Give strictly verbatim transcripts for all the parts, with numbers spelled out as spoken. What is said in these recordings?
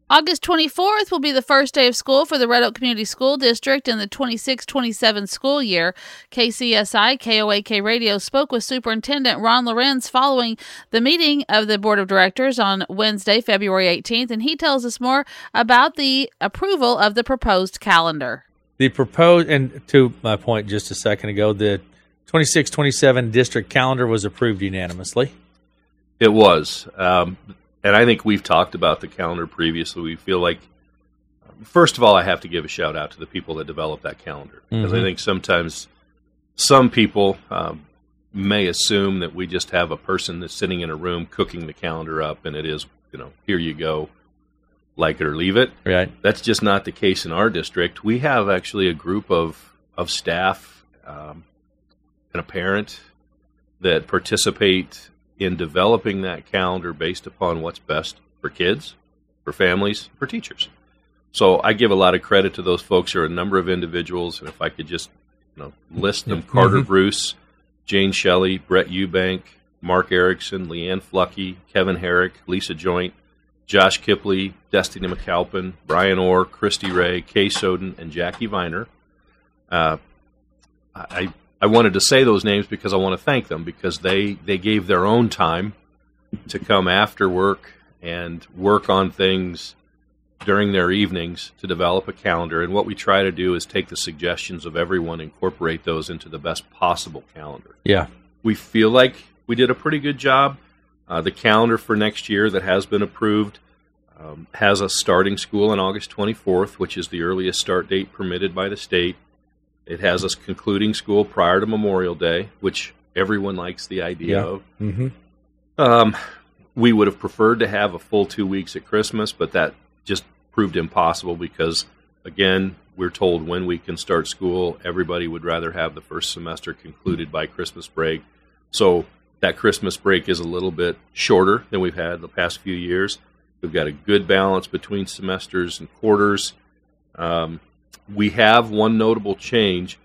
August twenty-fourth will be the first day of school for the Red Oak Community School District in the twenty-six twenty-seven school year. K C S I K O A K Radio spoke with Superintendent Ron Lorenz following the meeting of the Board of Directors on Wednesday, February eighteenth, and he tells us more about the approval of the proposed calendar. The proposed, and to my point just a second ago, the twenty-six twenty-seven district calendar was approved unanimously. It was. Um, and I think we've talked about the calendar previously. We feel like, first of all, I have to give a shout out to the people that developed that calendar. Because mm-hmm. I think sometimes some people um, may assume that we just have a person that's sitting in a room cooking the calendar up, and it is, you know, here you go, like it or leave it. Right. That's just not the case in our district. We have actually a group of, of staff um, and a parent that participate in developing that calendar based upon what's best for kids, for families, for teachers. So I give a lot of credit to those folks. There are a number of individuals, and if I could just you know list them, mm-hmm. Carter Bruce, Jane Shelley, Brett Eubank, Mark Erickson, Leanne Fluckey, Kevin Herrick, Lisa Joint, Josh Kipley, Destiny McAlpin, Brian Orr, Christy Ray, Kay Soden, and Jackie Viner. Uh, I I wanted to say those names because I want to thank them because they, they gave their own time to come after work and work on things during their evenings to develop a calendar. And what we try to do is take the suggestions of everyone, incorporate those into the best possible calendar. Yeah. We feel like we did a pretty good job. Uh, the calendar for next year that has been approved um, has us starting school on August twenty-fourth, which is the earliest start date permitted by the state. It has us concluding school prior to Memorial Day, which everyone likes the idea yeah. of. Mm-hmm. Um, we would have preferred to have a full two weeks at Christmas, but that just proved impossible because, again, we're told when we can start school. Everybody would rather have the first semester concluded by Christmas break. So that Christmas break is a little bit shorter than we've had the past few years. We've got a good balance between semesters and quarters. Um, we have one notable change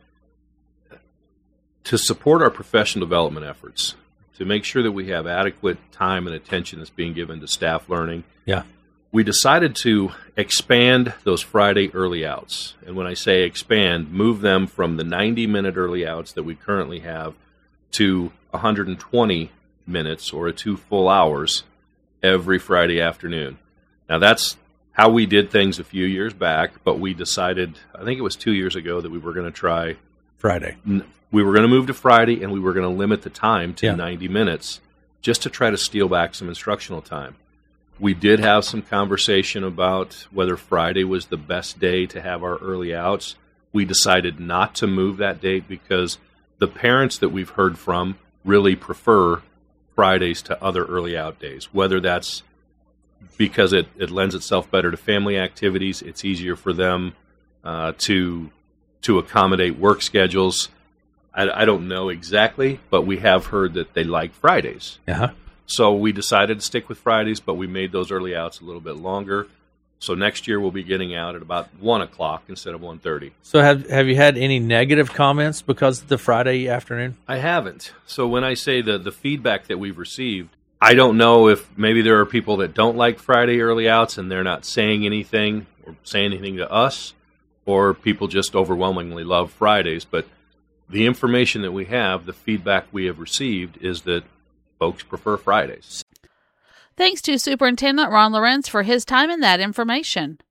to support our professional development efforts, to make sure that we have adequate time and attention that's being given to staff learning. Yeah. We decided to expand those Friday early outs. And when I say expand, move them from the ninety-minute early outs that we currently have to one hundred twenty minutes or two full hours every Friday afternoon. Now, that's how we did things a few years back, but we decided, I think it was two years ago, that we were going to try Friday. We were going to move to Friday, and we were going to limit the time to yeah. ninety minutes just to try to steal back some instructional time. We did have some conversation about whether Friday was the best day to have our early outs. We decided not to move that date because the parents that we've heard from really prefer Fridays to other early out days, whether that's because it, it lends itself better to family activities. It's easier for them uh, to to accommodate work schedules. I, I don't know exactly, but we have heard that they like Fridays. Uh-huh. So we decided to stick with Fridays, but we made those early outs a little bit longer. So next year we'll be getting out at about one o'clock instead of one thirty. So have have you had any negative comments because of the Friday afternoon? I haven't. So when I say the, the feedback that we've received, I don't know if maybe there are people that don't like Friday early outs and they're not saying anything or saying anything to us, or people just overwhelmingly love Fridays. But the information that we have, the feedback we have received, is that folks prefer Fridays. Thanks to Superintendent Ron Lorenz for his time and that information.